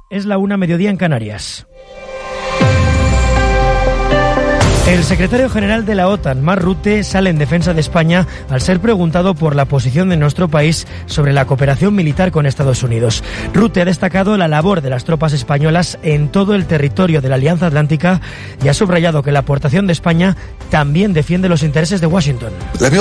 Es la 1:00 en Canarias. El secretario general de la OTAN, Mark Rutte, sale en defensa de España al ser preguntado por la posición de nuestro país sobre la cooperación militar con Estados Unidos. Rutte ha destacado la labor de las tropas españolas en todo el territorio de la Alianza Atlántica y ha subrayado que la aportación de España también defiende los intereses de Washington.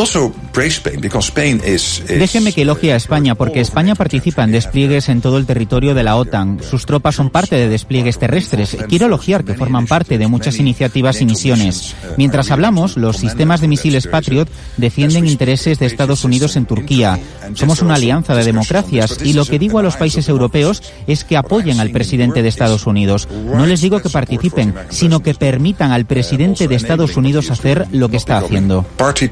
Déjeme que elogie a España porque España participa en despliegues en todo el territorio de la OTAN. Sus tropas son parte de despliegues terrestres. Quiero elogiar que forman parte de muchas iniciativas y misiones. Mientras hablamos, los sistemas de misiles Patriot defienden intereses de Estados Unidos en Turquía. Somos una alianza de democracias y lo que digo a los países europeos es que apoyen al presidente de Estados Unidos. No les digo que participen, sino que permitan al presidente de Estados Unidos hacer lo que está haciendo.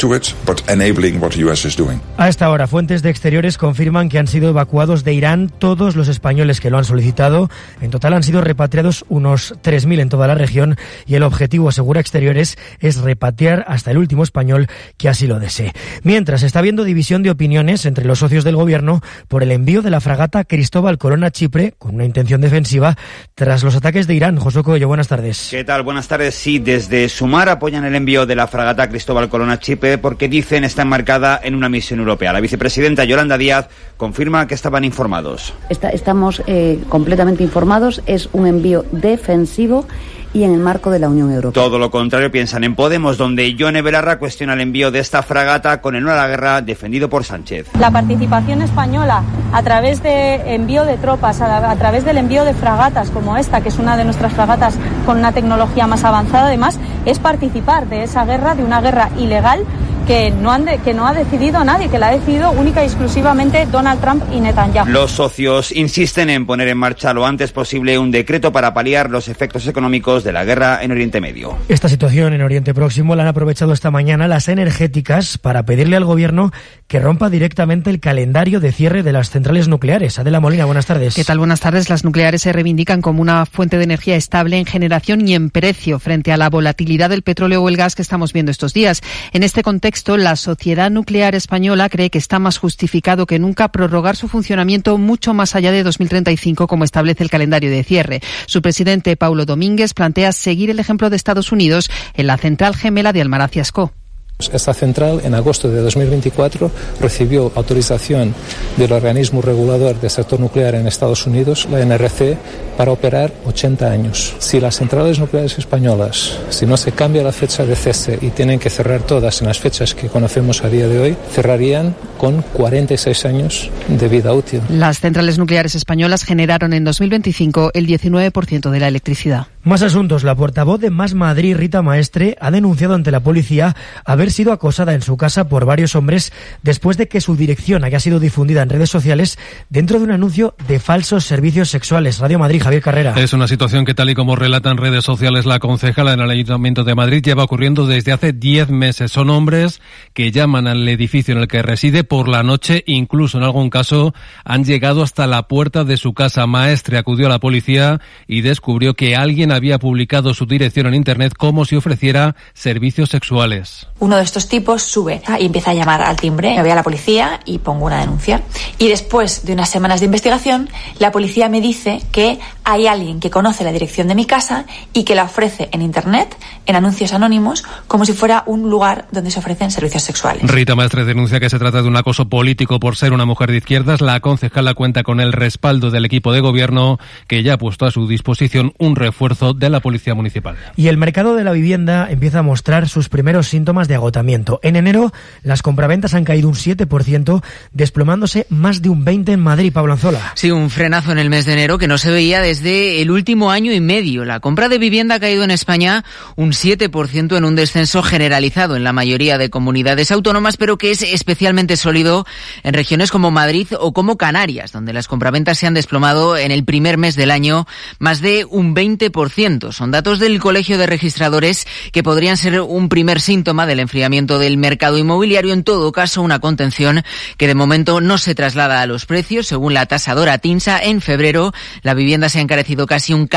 A esta hora, fuentes de Exteriores confirman que han sido evacuados de Irán todos los españoles que lo han solicitado. En total han sido repatriados unos 3.000 en toda la región y el objetivo, asegura Exteriores, es repatriar hasta el último español que así lo desee. Mientras, está habiendo división de opiniones entre los socios del gobierno por el envío de la fragata Cristóbal Colón a Chipre con una intención defensiva tras los ataques de Irán. José Coello, buenas tardes. ¿Qué tal? Buenas tardes. Sí, desde Sumar apoyan el envío de la fragata Cristóbal Colón a Chipre porque dicen está enmarcada en una misión europea. La vicepresidenta Yolanda Díaz confirma que estaban informados. Estamos completamente informados. Es un envío defensivo y en el marco de la Unión Europea. Todo lo contrario piensan en Podemos, donde Yone Belarra cuestiona el envío de esta fragata con el no a la guerra defendido por Sánchez. La participación española a través de envío de tropas, a través del envío de fragatas como esta, que es una de nuestras fragatas con una tecnología más avanzada, además, es participar de esa guerra, de una guerra ilegal que no ha decidido nadie, que la ha decidido única y exclusivamente Donald Trump y Netanyahu. Los socios insisten en poner en marcha lo antes posible un decreto para paliar los efectos económicos de la guerra en Oriente Medio. Esta situación en Oriente Próximo la han aprovechado esta mañana las energéticas para pedirle al gobierno que rompa directamente el calendario de cierre de las centrales nucleares. Adela Molina, buenas tardes. ¿Qué tal? Buenas tardes. Las nucleares se reivindican como una fuente de energía estable en generación y en precio frente a la volatilidad del petróleo o el gas que estamos viendo estos días. En este contexto, la Sociedad Nuclear Española cree que está más justificado que nunca prorrogar su funcionamiento mucho más allá de 2035, como establece el calendario de cierre. Su presidente, Paulo Domínguez, plantea seguir el ejemplo de Estados Unidos en la central gemela de Almaraz-Ascó. Esta central, en agosto de 2024, recibió autorización del organismo regulador del sector nuclear en Estados Unidos, la NRC, para operar 80 años. Si las centrales nucleares españolas, si no se cambia la fecha de cese y tienen que cerrar todas en las fechas que conocemos a día de hoy, cerrarían con 46 años de vida útil. Las centrales nucleares españolas generaron en 2025 el 19% de la electricidad. Más asuntos. La portavoz de Más Madrid, Rita Maestre, ha denunciado ante la policía haber sido acosada en su casa por varios hombres después de que su dirección haya sido difundida en redes sociales dentro de un anuncio de falsos servicios sexuales. Radio Madrid, Javier Carrera. Es una situación que, tal y como relatan redes sociales la concejala en el Ayuntamiento de Madrid, lleva ocurriendo desde hace 10 meses. Son hombres que llaman al edificio en el que reside por la noche, incluso en algún caso han llegado hasta la puerta de su casa. Maestre acudió a la policía y descubrió que alguien había publicado su dirección en Internet como si ofreciera servicios sexuales. Uno de estos tipos sube y empieza a llamar al timbre. Me voy a la policía y pongo una denuncia. Y después de unas semanas de investigación, la policía me dice que hay alguien que conoce la dirección de mi casa y que la ofrece en Internet, en anuncios anónimos, como si fuera un lugar donde se ofrecen servicios sexuales. Rita Maestre denuncia que se trata de un acoso político por ser una mujer de izquierdas. La concejala cuenta con el respaldo del equipo de gobierno, que ya ha puesto a su disposición un refuerzo de la Policía Municipal. Y el mercado de la vivienda empieza a mostrar sus primeros síntomas de agotamiento. En enero, las compraventas han caído un 7%, desplomándose más de un 20% en Madrid. Pablo Anzola. Sí, un frenazo en el mes de enero que no se veía desde el último año y medio. La compra de vivienda ha caído en España un 7% en un descenso generalizado en la mayoría de comunidades autónomas, pero que es especialmente sólido en regiones como Madrid o como Canarias, donde las compraventas se han desplomado en el primer mes del año más de un 20%. Son datos del Colegio de Registradores que podrían ser un primer síntoma del enfriamiento del mercado inmobiliario. En todo caso, una contención que de momento no se traslada a los precios. Según la tasadora TINSA, en febrero la vivienda se ha encarecido casi un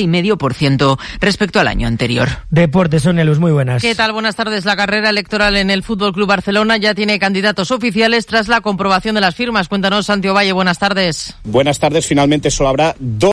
14,5% respecto al año anterior. Deportes, Sonia Luz, muy buenas. ¿Qué tal? Buenas tardes. La carrera electoral en el FC Barcelona ya tiene candidatos oficiales tras la comprobación de las firmas. Cuéntanos, Santi Ovalle, buenas tardes. Buenas tardes. Finalmente solo habrá dos